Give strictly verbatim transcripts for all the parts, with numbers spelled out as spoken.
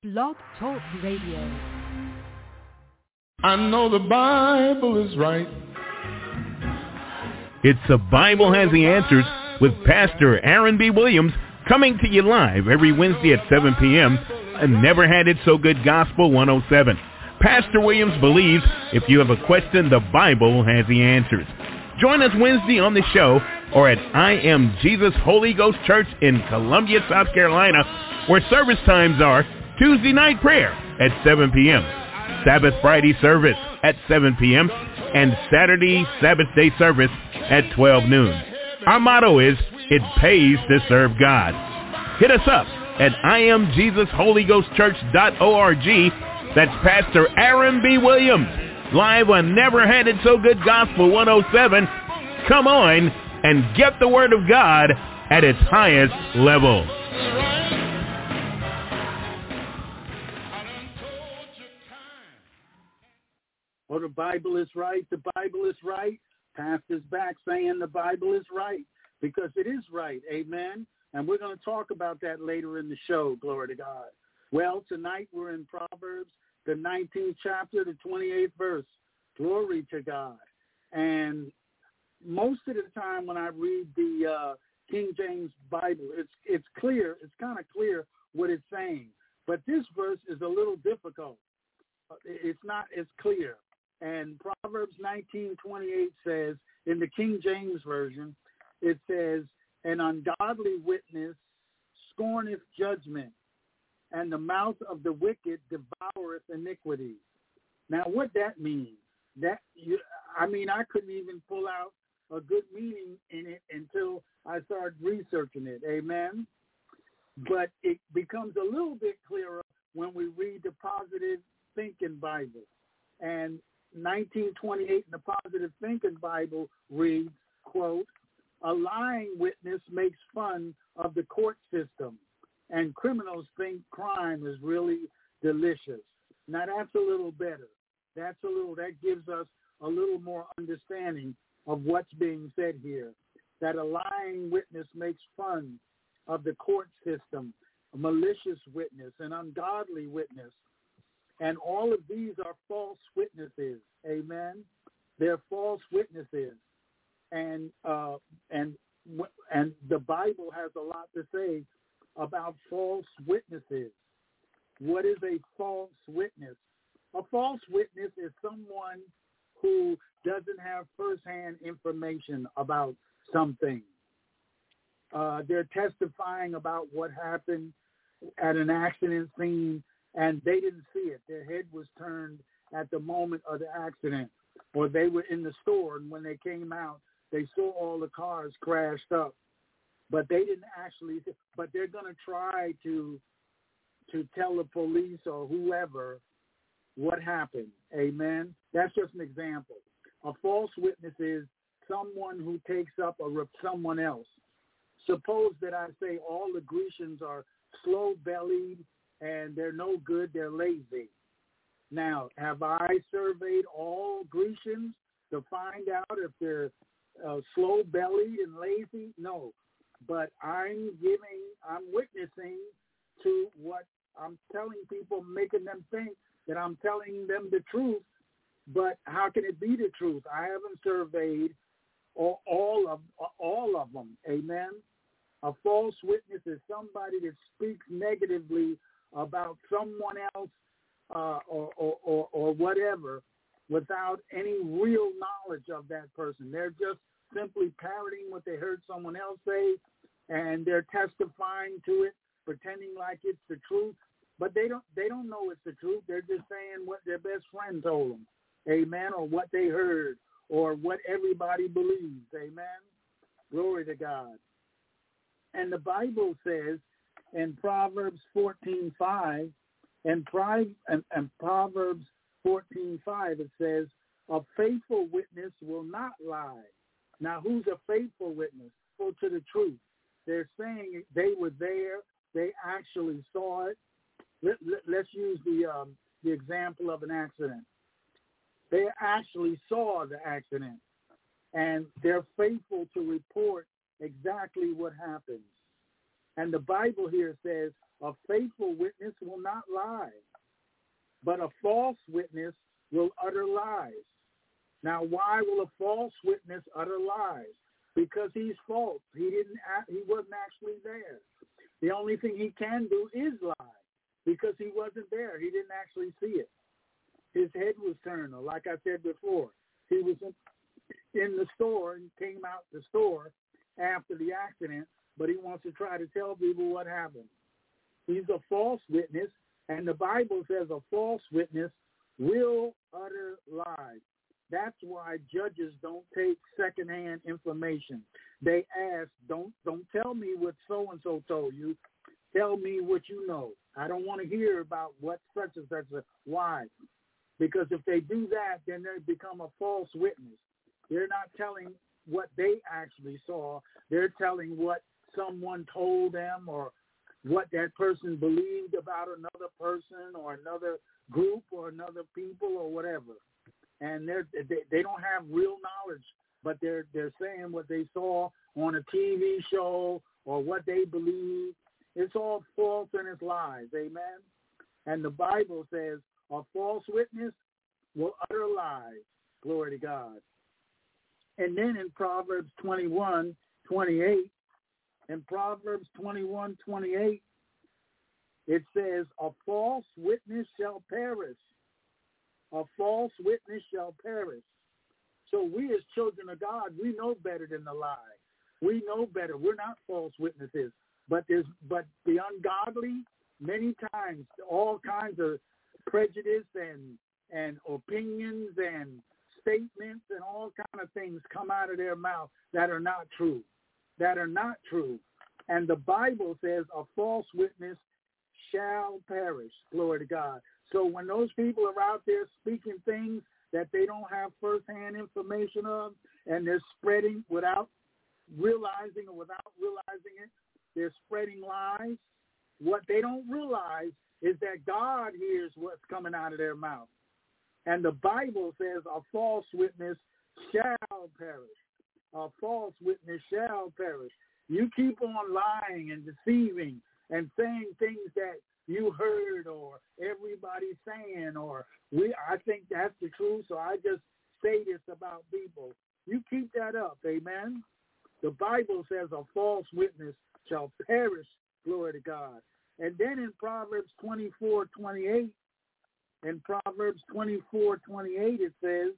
Blog Talk Radio. I know the Bible is right. It's The Bible Has the Answers with Pastor Aaron B. Williams, coming to you live every Wednesday at seven p.m. and Never Had It So Good Gospel one oh seven. Pastor Williams believes if you have a question, the Bible has the answers. Join us Wednesday on the show or at I Am Jesus Holy Ghost Church in Columbia, South Carolina, where service times are Tuesday night prayer at seven p.m., Sabbath Friday service at seven p.m., and Saturday Sabbath day service at twelve noon. Our motto is, it pays to serve God. Hit us up at I am Jesus Holy Ghost Church dot org. That's Pastor Aaron B. Williams, live on Never Had It So Good Gospel one oh seven. Come on and get the Word of God at its highest level. Oh, the Bible is right. The Bible is right. Pastor's back saying the Bible is right because it is right. Amen. And we're going to talk about that later in the show. Glory to God. Well, tonight we're in Proverbs, the nineteenth chapter, the twenty-eighth verse. Glory to God. And most of the time when I read the uh, King James Bible, it's it's clear. It's kind of clear what it's saying. But this verse is a little difficult. It's not as clear. And Proverbs nineteen twenty-eight says, in the King James Version, it says, an ungodly witness scorneth judgment, and the mouth of the wicked devoureth iniquity. Now, what that means, that you, I mean, I couldn't even pull out a good meaning in it until I started researching it. Amen. But it becomes a little bit clearer when we read the Positive Thinking Bible. And nineteen twenty-eight in the Positive Thinking Bible reads, quote, a lying witness makes fun of the court system, and criminals think crime is really delicious. Now, that's a little better. That's a little, that gives us a little more understanding of what's being said here, that a lying witness makes fun of the court system, a malicious witness, an ungodly witness. And all of these are false witnesses. Amen. They're false witnesses. And uh, and and the Bible has a lot to say about false witnesses. What is a false witness? A false witness is someone who doesn't have firsthand information about something. Uh, they're testifying about what happened at an accident scene, and they didn't see it. Their head was turned at the moment of the accident, or they were in the store, and when they came out, they saw all the cars crashed up. But they didn't actually, but they're going to try to to tell the police or whoever what happened. Amen? That's just an example. A false witness is someone who takes up a someone else. Suppose that I say all the Grecians are slow-bellied and they're no good, they're lazy. Now, have I surveyed all Grecians to find out if they're uh, slow-bellied and lazy? No. But I'm giving, I'm witnessing to what I'm telling people, making them think that I'm telling them the truth. But how can it be the truth? I haven't surveyed all, all of all of them. Amen. A false witness is somebody that speaks negatively about someone else uh, or, or, or, or whatever without any real knowledge of that person. They're just simply parroting what they heard someone else say, and they're testifying to it, pretending like it's the truth. But they don't they don't know it's the truth. They're just saying what their best friend told them. Amen. Or what they heard or what everybody believes. Amen. Glory to God. And the Bible says in Proverbs fourteen five, and, and, and Proverbs fourteen five, it says, a faithful witness will not lie. Now, who's a faithful witness? Well, to the truth. They're saying they were there. They actually saw it. Let, let, let's use the um, the example of an accident. They actually saw the accident, and they're faithful to report exactly what happens. And the Bible here says a faithful witness will not lie, but a false witness will utter lies. Now, why will a false witness utter lies? Because he's false. He didn't. He wasn't actually there. The only thing he can do is lie, because he wasn't there. He didn't actually see it. His head was turned, or like I said before, he was in, in the store and came out the store after the accident, but he wants to try to tell people what happened. He's a false witness, and the Bible says a false witness will utter lies. That's why judges don't take secondhand information. They ask, don't don't tell me what so-and-so told you. Tell me what you know. I don't want to hear about what such and such a why. Because if they do that, then they become a false witness. They're not telling what they actually saw. They're telling what someone told them, or what that person believed about another person or another group or another people or whatever. And they're, they they don't have real knowledge, but they're they're saying what they saw on a T V show or what they believe. It's all false and it's lies, amen? And the Bible says a false witness will utter lies, glory to God. And then in Proverbs twenty-one twenty-eight, in Proverbs twenty-one twenty-eight, it says, a false witness shall perish. A false witness shall perish. So we as children of God, we know better than the lie. We know better. We're not false witnesses. But there's but the ungodly, many times, all kinds of prejudice and and opinions and statements and all kind of things come out of their mouth that are not true. That are not true. And the Bible says a false witness shall perish. Glory to God. So when those people are out there speaking things that they don't have firsthand information of, and they're spreading without realizing or without realizing it, they're spreading lies. What they don't realize is that God hears what's coming out of their mouth. And the Bible says a false witness shall perish. A false witness shall perish. You keep on lying and deceiving and saying things that you heard or everybody's saying, or we I think that's the truth, so I just say this about people. You keep that up, amen? The Bible says a false witness shall perish, glory to God. And then in Proverbs twenty-four twenty-eight, in Proverbs twenty-four twenty-eight, it says,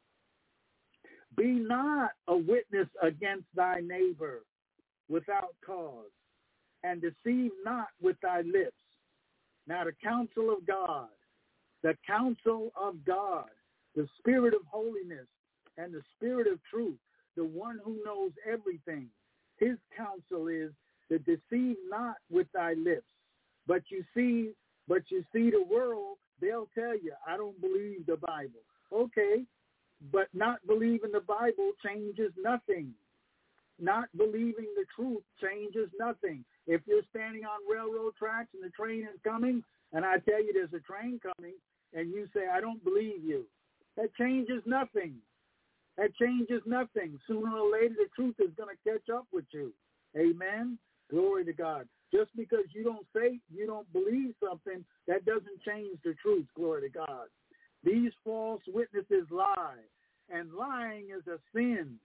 be not a witness against thy neighbor without cause, and deceive not with thy lips. Now the counsel of God, the counsel of God, the spirit of holiness and the spirit of truth, the one who knows everything, his counsel is to deceive not with thy lips. But you see, but you see the world, they'll tell you, I don't believe the Bible. Okay, but not believing the Bible changes nothing. Not believing the truth changes nothing. If you're standing on railroad tracks and the train is coming, and I tell you there's a train coming, and you say, I don't believe you, that changes nothing. That changes nothing. Sooner or later, the truth is going to catch up with you. Amen? Glory to God. Just because you don't say, you don't believe something, that doesn't change the truth. Glory to God. These false witnesses lie, and lying is a sin.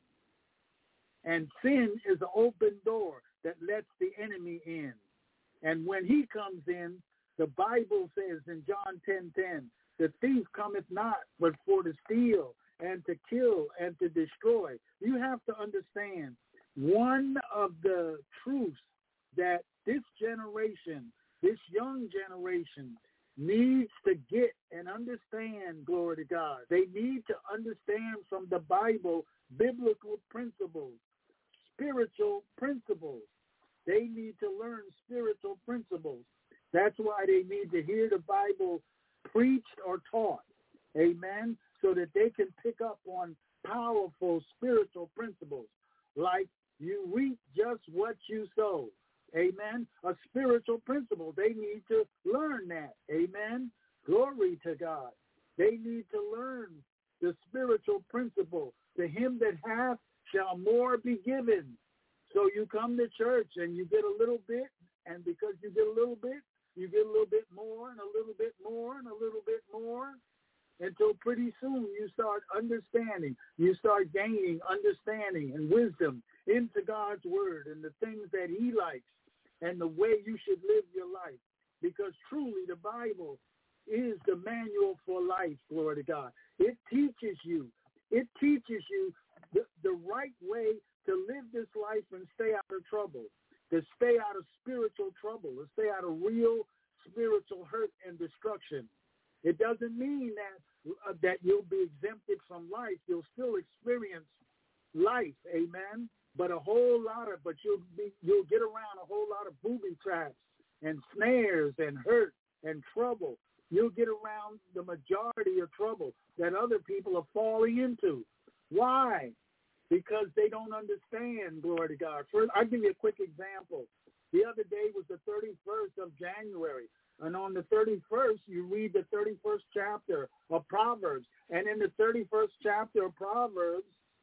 And sin is an open door that lets the enemy in. And when he comes in, the Bible says in John ten ten, the thief cometh not but for to steal and to kill and to destroy. You have to understand one of the truths that this generation, this young generation, needs to get and understand, glory to God. They need to understand from the Bible biblical principles. Spiritual principles. They need to learn spiritual principles. That's why they need to hear the Bible preached or taught. Amen? So that they can pick up on powerful spiritual principles. Like you reap just what you sow. Amen? A spiritual principle. They need to learn that. Amen? Glory to God. They need to learn the spiritual principle. To him that hath shall more be given. So you come to church and you get a little bit And because you get a little bit, you get a little bit more and a little bit more and a little bit more until pretty soon you start understanding. You start gaining understanding and wisdom into God's word and the things that he likes and the way you should live your life. Because truly the Bible is the manual for life, glory to God. It teaches you. It teaches you the, the right way to live this life and stay out of trouble, to stay out of spiritual trouble, to stay out of real spiritual hurt and destruction. It doesn't mean that uh, that you'll be exempted from life. You'll still experience life, amen. But a whole lot of, but you'll be, you'll get around a whole lot of booby traps and snares and hurt and trouble. You'll get around the majority of trouble that other people are falling into. Why? Because they don't understand, glory to God. First, I'll give you a quick example. The other day was the thirty-first of January. And on the thirty-first, you read the thirty-first chapter of Proverbs. And in the thirty-first chapter of Proverbs,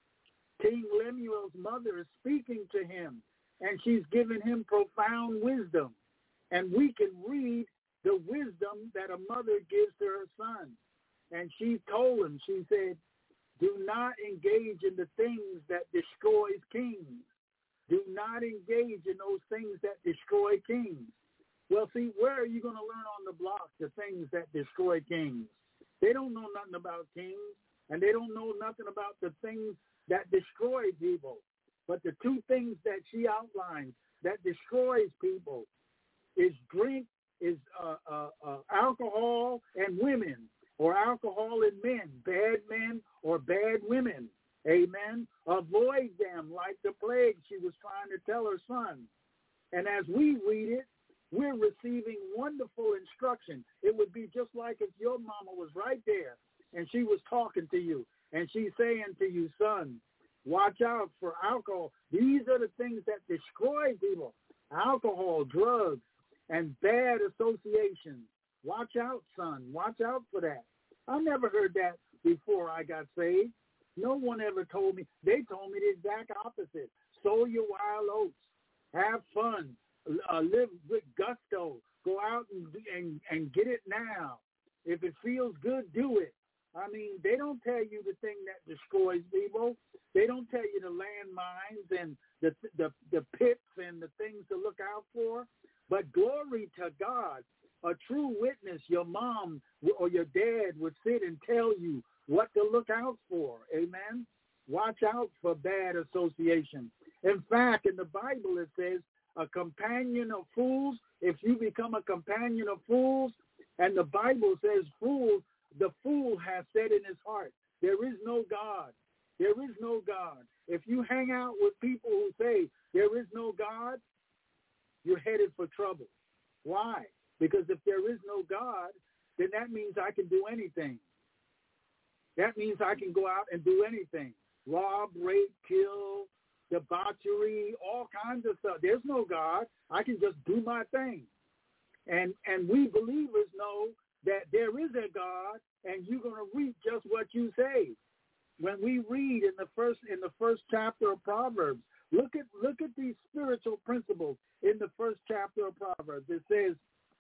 King Lemuel's mother is speaking to him. And she's giving him profound wisdom. And we can read the wisdom that a mother gives to her son. And she told him, she said, do not engage in the things that destroys kings. Do not engage in those things that destroy kings. Well, see, where are you going to learn on the block the things that destroy kings? They don't know nothing about kings, and they don't know nothing about the things that destroy people. But the two things that she outlines that destroys people is drink, is uh, uh, uh, alcohol and women, or alcohol and men, bad men or bad women. Amen. Avoid them like the plague she was trying to tell her son. And as we read it, we're receiving wonderful instruction. It would be just like if your mama was right there and she was talking to you and she's saying to you, son, watch out for alcohol. These are the things that destroy people. Alcohol, drugs, and bad associations. Watch out, son. Watch out for that. I never heard that before I got saved. No one ever told me. They told me the exact opposite. Sow your wild oats. Have fun. Uh, live with gusto. Go out and, and and get it now. If it feels good, do it. I mean, they don't tell you the thing that destroys people. They don't tell you the landmines and the, the, the pits and the things to look out for. But glory to God, a true witness, your mom or your dad would sit and tell you what to look out for. Amen. Watch out for bad association. In fact, in the Bible, it says a companion of fools, if you become a companion of fools, and the Bible says fools, the fool has said in his heart, there is no God. There is no God. If you hang out with people who say there is no God, you're headed for trouble. Why? Because if there is no God, then that means I can do anything. That means I can go out and do anything. Rob, rape, kill, debauchery, all kinds of stuff. There's no God. I can just do my thing. And and we believers know that there is a God, and you're going to reap just what you say. When we read in the first in the first chapter of Proverbs, look at look at these spiritual principles in the first chapter of Proverbs. It says,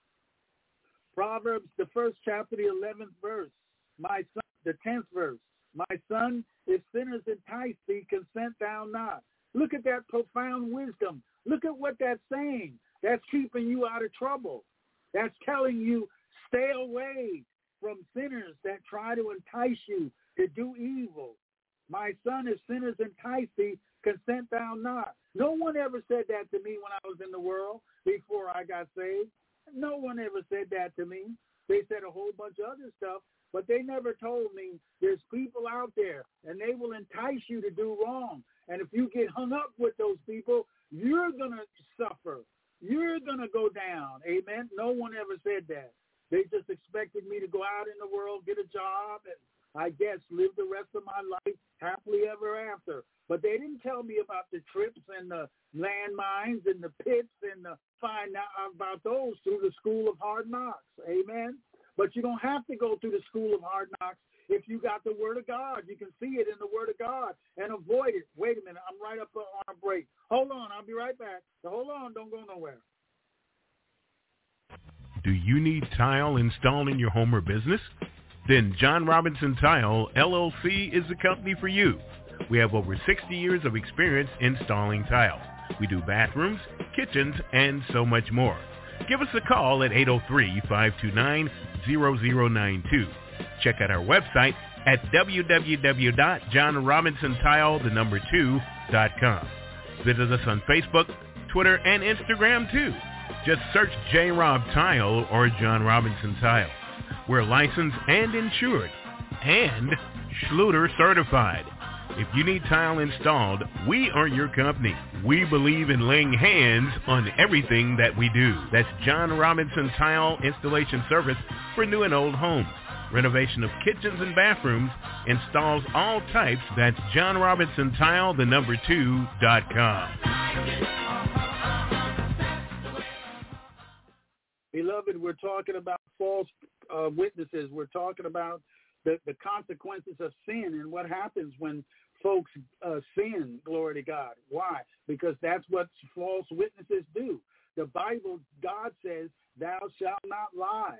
Proverbs, the first chapter, the eleventh verse, my son, the tenth verse, my son, if sinners entice thee, consent thou not. Look at that profound wisdom. Look at what that's saying. That's keeping you out of trouble. That's telling you, stay away from sinners that try to entice you to do evil. My son, if sinners entice thee, consent thou not. No one ever said that to me when I was in the world before I got saved. No one ever said that to me. They said a whole bunch of other stuff, but they never told me there's people out there, and they will entice you to do wrong. And if you get hung up with those people, you're going to suffer. You're going to go down. Amen? No one ever said that. They just expected me to go out in the world, get a job, and I guess live the rest of my life happily ever after. But they didn't tell me about the trips and the landmines and the pits and the find out about those through the school of hard knocks. Amen? But you don't have to go through the school of hard knocks if you got the Word of God. You can see it in the Word of God and avoid it. Wait a minute. I'm right up on a break. Hold on. I'll be right back. So hold on. Don't go nowhere. Do you need tile installed in your home or business? Then John Robinson Tile, L L C is the company for you. We have over sixty years of experience installing tile. We do bathrooms, kitchens, and so much more. Give us a call at eight oh three, five two nine, zero zero nine two. Check out our website at w w w dot john robinson tile the number two dot com. Visit us on Facebook, Twitter, and Instagram too. Just search J. Rob Tile or John Robinson Tile. We're licensed and insured and Schluter certified. If you need tile installed, we are your company. We believe in laying hands on everything that we do. That's John Robinson Tile Installation Service for new and old homes. Renovation of kitchens and bathrooms, installs all types. That's John Robinson Tile, the number two dot com. Beloved, we're talking about false uh, witnesses. We're talking about the, the consequences of sin and what happens when folks uh, sin, glory to God. Why? Because that's what false witnesses do. The Bible, God says, thou shalt not lie.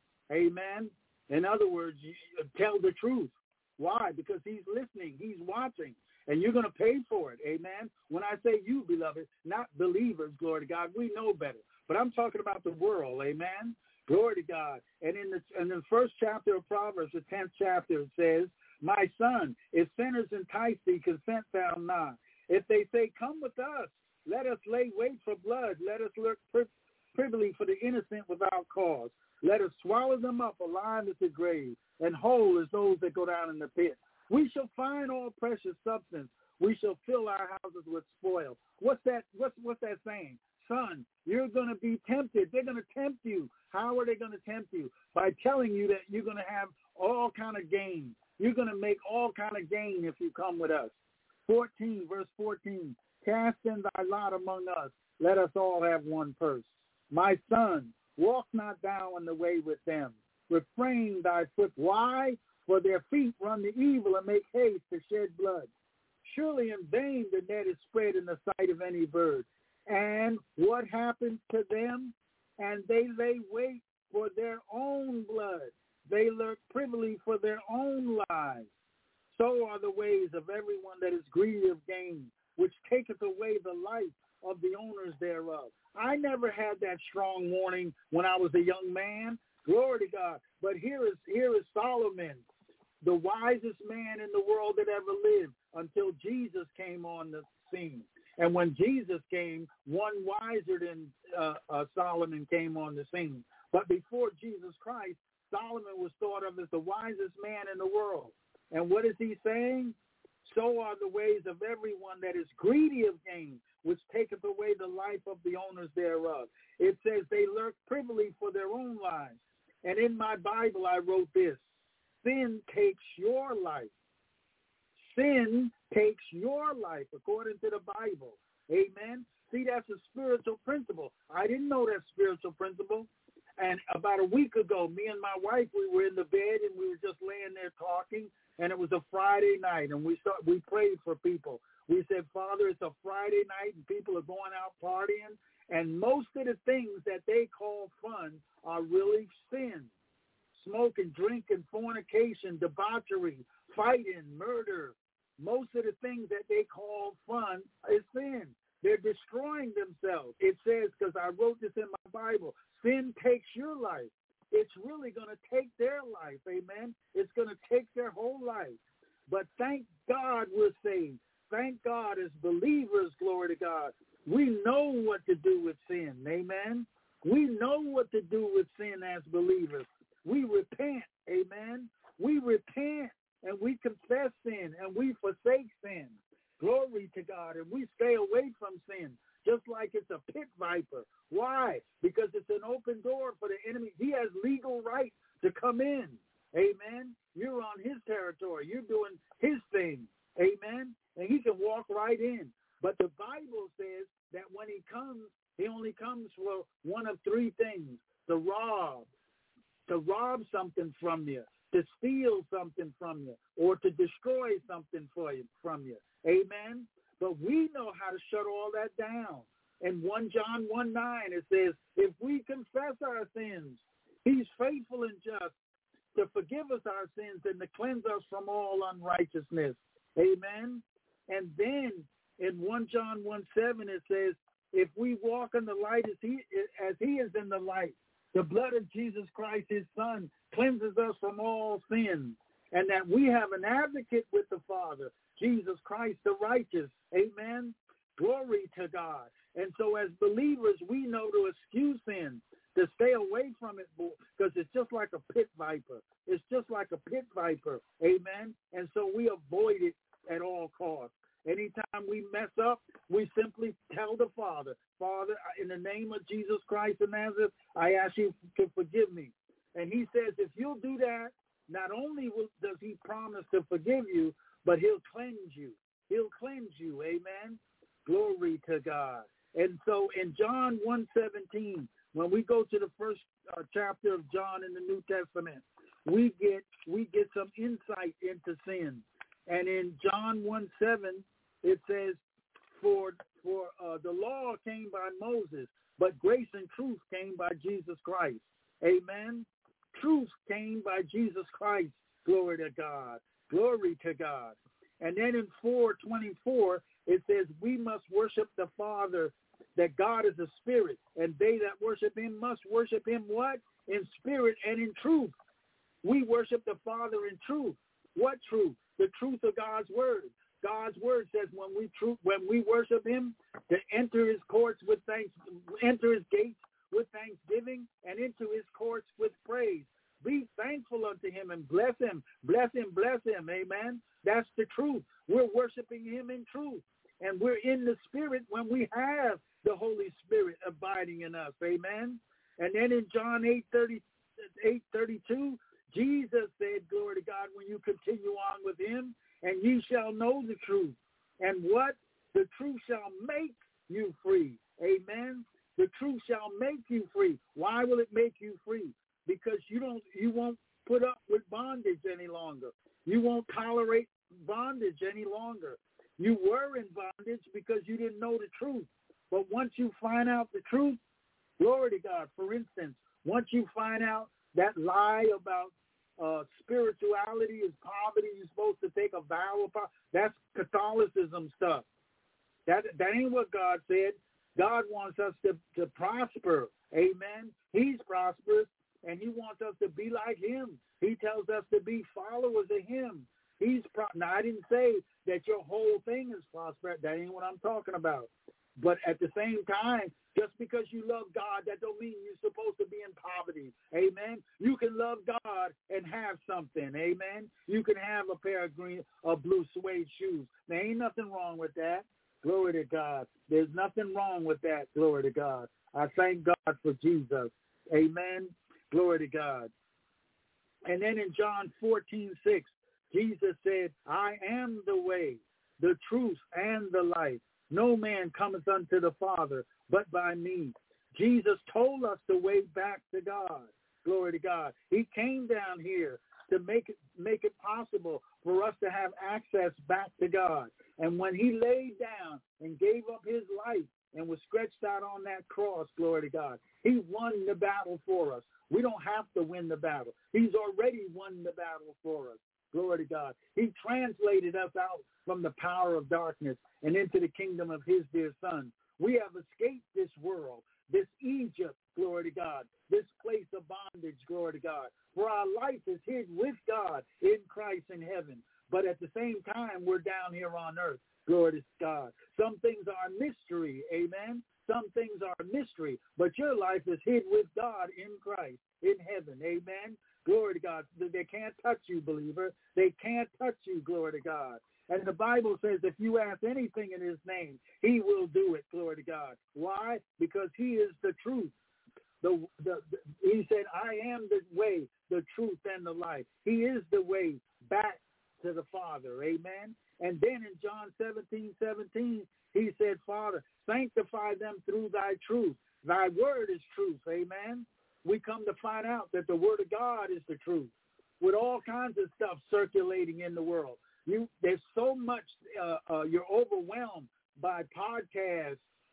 Amen? In other words, you tell the truth. Why? Because he's listening. He's watching. And you're going to pay for it. Amen? When I say you, beloved, not believers, glory to God, we know better. But I'm talking about the world. Amen? Glory to God. And in the, in the first chapter of Proverbs, the tenth chapter, it says, my son, if sinners entice thee, consent thou not. If they say, come with us, let us lay wait for blood. Let us lurk pri- privily for the innocent without cause. Let us swallow them up alive as the grave, and whole as those that go down in the pit. We shall find all precious substance. We shall fill our houses with spoil. What's that? What's what's that saying? Son, you're going to be tempted. They're going to tempt you. How are they going to tempt you? By telling you that you're going to have all kind of gain. You're going to make all kind of gain if you come with us. fourteen, verse fourteen, cast in thy lot among us. Let us all have one purse. My son, walk not thou in the way with them. Refrain thy foot. Why? For their feet run to evil and make haste to shed blood. Surely in vain the net is spread in the sight of any bird. And what happens to them? And they lay wait for their own blood. They lurk privily for their own lives. So are the ways of everyone that is greedy of gain, which taketh away the life of the owners thereof. I never had that strong warning when I was a young man. Glory to God. But here is here is Solomon, the wisest man in the world that ever lived until Jesus came on the scene. And when Jesus came, one wiser than uh, uh, Solomon came on the scene. But before Jesus Christ, Solomon was thought of as the wisest man in the world. And what is he saying? So are the ways of everyone that is greedy of gain, which taketh away the life of the owners thereof. It says they lurk privily for their own lives. And in my Bible, I wrote this: sin takes your life. Sin takes your life, according to the Bible. Amen. See, that's a spiritual principle. I didn't know that spiritual principle. And about a week ago, me and my wife, we were in the bed and we were just laying there talking. And it was a Friday night, and we start, we prayed for people. We said, Father, it's a Friday night, and people are going out partying. And most of the things that they call fun are really sin. Smoking, drinking, fornication, debauchery, fighting, murder. Most of the things that they call fun is sin. They're destroying themselves. It says, because I wrote this in my Bible, sin takes your life. It's really going to take their life, amen? It's going to take their whole life. But thank God we're saved. Thank God as believers, glory to God, we know what to do with sin, amen? We know what to do with sin as believers. We repent, amen? We repent and we confess sin and we forsake sin. Glory to God. And we stay away from sin, just like it's a pit viper. Why? Because it's an open door for the enemy. He has legal right to come in. Amen. You're on his territory. You're doing his thing. Amen. And he can walk right in. But the Bible says that when he comes, he only comes for one of three things: to rob, to rob something from you, to steal something from you, or to destroy something for you, from you. Amen. But we know how to shut all that down. in First John one nine, it says, if we confess our sins, he's faithful and just to forgive us our sins and to cleanse us from all unrighteousness. Amen. And then in First John one seven, it says, if we walk in the light as he, as he is in the light, the blood of Jesus Christ, his son, cleanses us from all sin, and that we have an advocate with the Father, Jesus Christ the righteous. Amen. Glory to God. And so as believers, we know to eschew sin, to stay away from it, because it's just like a pit viper. It's just like a pit viper. Amen. And so we avoid it at all costs. Anytime we mess up, we simply tell the Father, Father, in the name of Jesus Christ of Nazareth, I ask you to forgive me. And he says, if you'll do that, not only will, does he promise to forgive you, but he'll cleanse you. He'll cleanse you. Amen. Glory to God. And so in John one seventeen, when we go to the first uh, chapter of John in the New Testament, we get we get some insight into sin. And in John one seven, it says, for for uh, the law came by Moses, but grace and truth came by Jesus Christ. Amen. Truth came by Jesus Christ. Glory to God. Glory to God. And then in four twenty-four, it says, we must worship the Father, that God is a spirit, and they that worship him must worship him what? In spirit and in truth. We worship the Father in truth. What truth? The truth of God's word. God's word says when we truth, when we worship him, to enter his courts with thanks, enter his gates with thanksgiving, and into his courts with praise. Be thankful unto him and bless him. Bless him, bless him. Amen. That's the truth. We're worshiping him in truth. And we're in the spirit when we have the Holy Spirit abiding in us. Amen. And then in John eight thirty-two, Jesus said, glory to God, when you continue on with him, and ye shall know the truth. And what? The truth shall make you free. Amen. The truth shall make you free. Why will it make you free? Because you don't, you won't put up with bondage any longer. You won't tolerate bondage any longer. You were in bondage because you didn't know the truth. But once you find out the truth, glory to God. For instance, once you find out that lie about uh, spirituality is poverty, you're supposed to take a vow of poverty, that's Catholicism stuff. That that ain't what God said. God wants us to, to prosper. Amen. He's prosperous, and he wants us to be like him. He tells us to be followers of him. He's pro- now, I didn't say that your whole thing is prosperity. That ain't what I'm talking about. But at the same time, just because you love God, that don't mean you're supposed to be in poverty. Amen. You can love God and have something. Amen. You can have a pair of green or blue suede shoes. There ain't nothing wrong with that. Glory to God. There's nothing wrong with that. Glory to God. I thank God for Jesus. Amen. Glory to God. And then in John fourteen six, Jesus said, I am the way, the truth, and the life. No man cometh unto the Father but by me. Jesus told us the way back to God. Glory to God. He came down here to make it make it possible for us to have access back to God. And when he laid down and gave up his life and was stretched out on that cross, glory to God, he won the battle for us. We don't have to win the battle. He's already won the battle for us. Glory to God. He translated us out from the power of darkness and into the kingdom of his dear son. We have escaped this world, this Egypt, glory to God, this place of bondage, glory to God. For our life is hid with God in Christ in heaven. But at the same time, we're down here on earth. Glory to God. Some things are mystery. Amen. Some things are mystery. But your life is hid with God in Christ in heaven. Amen. Glory to God. They can't touch you, believer. They can't touch you, glory to God. And the Bible says if you ask anything in his name, he will do it, glory to God. Why? Because he is the truth. The, the, the, he said, I am the way, the truth, and the life. He is the way back to the Father. Amen. And then in John seventeen seventeen, he said, Father, sanctify them through thy truth. Thy word is truth. Amen. We come to find out that the word of God is the truth. With all kinds of stuff circulating in the world, you there's so much, uh, uh, you're overwhelmed by podcasts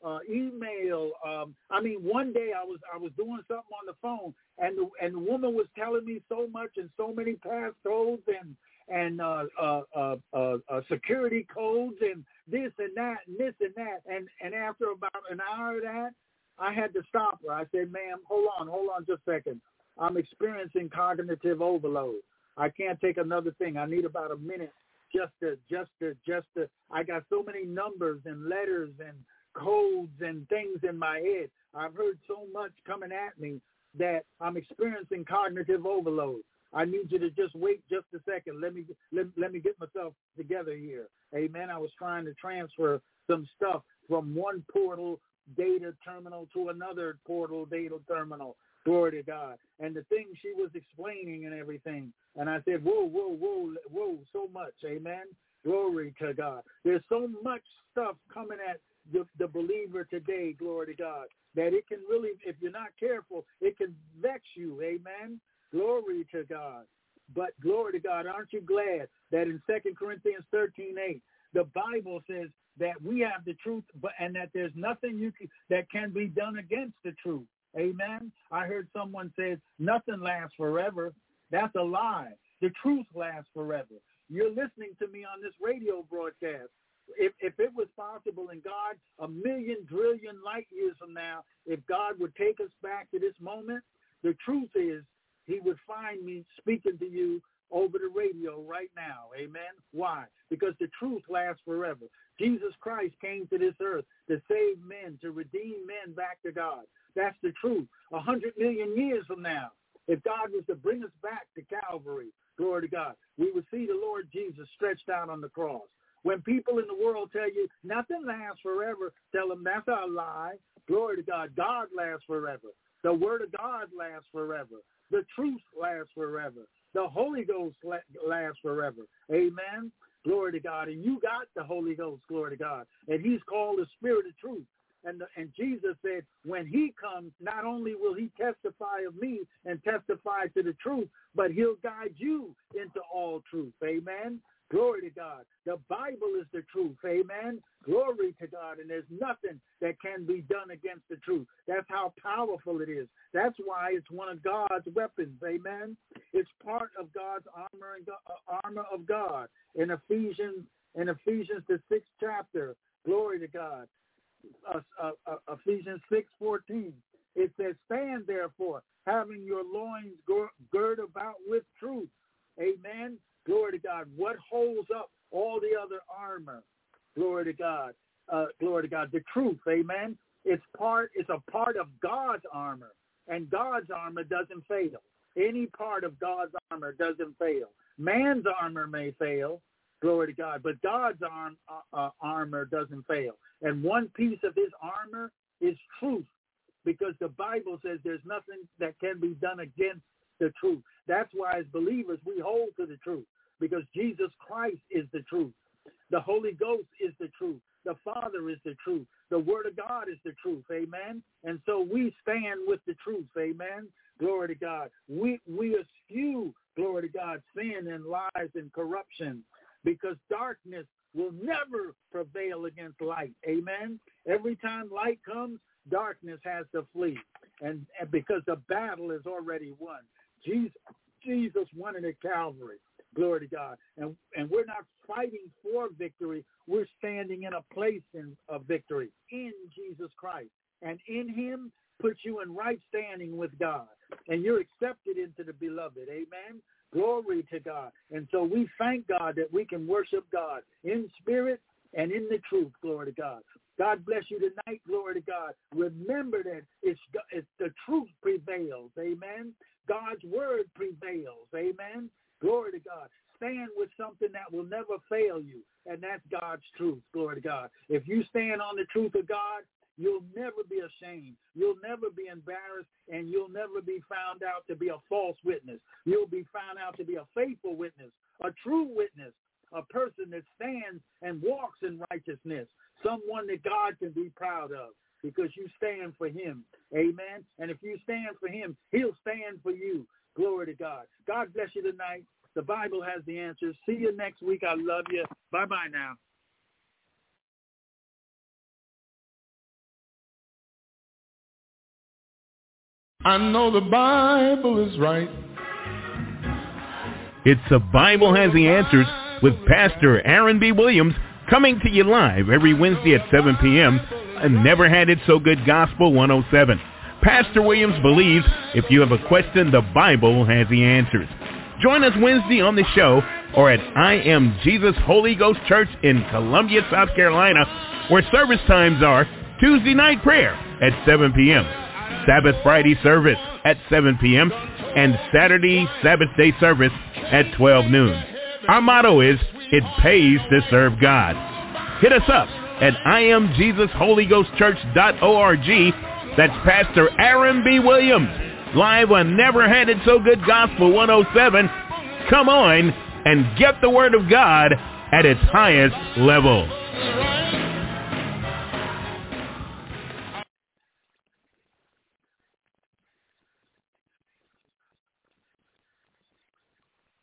uh, email. Um, I mean, one day I was I was doing something on the phone, and the, and the woman was telling me so much and so many passcodes and and uh, uh, uh, uh, uh, security codes and this and that and this and that. And, and after about an hour of that, I had to stop her. I said, ma'am, hold on, hold on just a second. I'm experiencing cognitive overload. I can't take another thing. I need about a minute just to, just to, just to, I got so many numbers and letters and codes and things in my head. I've heard so much coming at me that I'm experiencing cognitive overload. I need you to just wait just a second. Let me let, let me get myself together here. Amen. I was trying to transfer some stuff from one portal data terminal to another portal data terminal. Glory to God. And the thing she was explaining and everything. And I said, whoa, whoa, whoa, whoa, so much. Amen. Glory to God. There's so much stuff coming at the, the believer today, glory to God, that it can really, if you're not careful, it can vex you. Amen. Glory to God. But glory to God, aren't you glad that in Second Corinthians thirteen eight, the Bible says that we have the truth, but and that there's nothing you can, that can be done against the truth. Amen. I heard someone say nothing lasts forever. That's a lie. The truth lasts forever. You're listening to me on this radio broadcast. If if it was possible in God, a million trillion light years from now, if God would take us back to this moment, the truth is he would find me speaking to you over the radio right now. Amen. Why? Because the truth lasts forever. Jesus Christ came to this earth to save men, to redeem men back to God. That's the truth. A hundred million years from now, if God was to bring us back to Calvary, glory to God, we would see the Lord Jesus stretched out on the cross. When people in the world tell you nothing lasts forever, tell them that's a lie. Glory to God. God lasts forever. The word of God lasts forever. The truth lasts forever. The Holy Ghost lasts forever. Amen. Glory to God. And you got the Holy Ghost, glory to God. And he's called the Spirit of truth. And, the, and Jesus said, when he comes, not only will he testify of me and testify to the truth, but he'll guide you into all truth. Amen. Glory to God. The Bible is the truth. Amen. Glory to God. And there's nothing that can be done against the truth. That's how powerful it is. That's why it's one of God's weapons. Amen. It's part of God's armor and uh, armor of God. In Ephesians, in Ephesians the sixth chapter. Glory to God. Uh, uh, uh, Ephesians six fourteen. It says, stand therefore, having your loins girt about with truth. Amen. Glory to God. What holds up all the other armor? Glory to God. Uh, glory to God. The truth. Amen. It's part. It's a part of God's armor, and God's armor doesn't fail. Any part of God's armor doesn't fail. Man's armor may fail. Glory to God. But God's arm, uh, uh, armor doesn't fail. And one piece of his armor is truth, because the Bible says there's nothing that can be done against the truth. That's why as believers we hold to the truth, because Jesus Christ is the truth. The Holy Ghost is the truth. The Father is the truth. The Word of God is the truth. Amen. And so we stand with the truth. Amen. Glory to God. We we eschew, glory to God, sin and lies and corruption, because darkness will never prevail against light. Amen. Every time light comes, darkness has to flee. And, and because the battle is already won. Jesus, Jesus won it at Calvary. Glory to God. And and we're not fighting for victory. We're standing in a place in, of victory in Jesus Christ. And in him puts you in right standing with God. And you're accepted into the beloved. Amen. Glory to God. And so we thank God that we can worship God in spirit and in the truth. Glory to God. God bless you tonight. Glory to God. Remember that it's, it's the truth prevails. Amen. God's word prevails. Amen. Glory to God. Stand with something that will never fail you, and that's God's truth. Glory to God. If you stand on the truth of God, you'll never be ashamed. You'll never be embarrassed, and you'll never be found out to be a false witness. You'll be found out to be a faithful witness, a true witness, a person that stands and walks in righteousness, someone that God can be proud of, because you stand for him. Amen. And if you stand for him, he'll stand for you. Glory to God. God bless you tonight. The Bible has the answers. See you next week. I love you. Bye-bye now. I know the Bible is right. It's The Bible Has the Answers with Pastor Aaron B. Williams, coming to you live every Wednesday at seven p.m. on Never Had It So Good Gospel one oh seven. Pastor Williams believes if you have a question, the Bible has the answers. Join us Wednesday on the show or at I Am Jesus Holy Ghost Church in Columbia, South Carolina, where service times are Tuesday night prayer at seven p.m., Sabbath Friday service at seven p.m., and Saturday Sabbath day service at twelve noon. Our motto is, it pays to serve God. Hit us up at I am Jesus Holy Ghost Church dot org. That's Pastor Aaron B. Williams, live on Never Had It So Good Gospel one oh seven. Come on and get the Word of God at its highest level.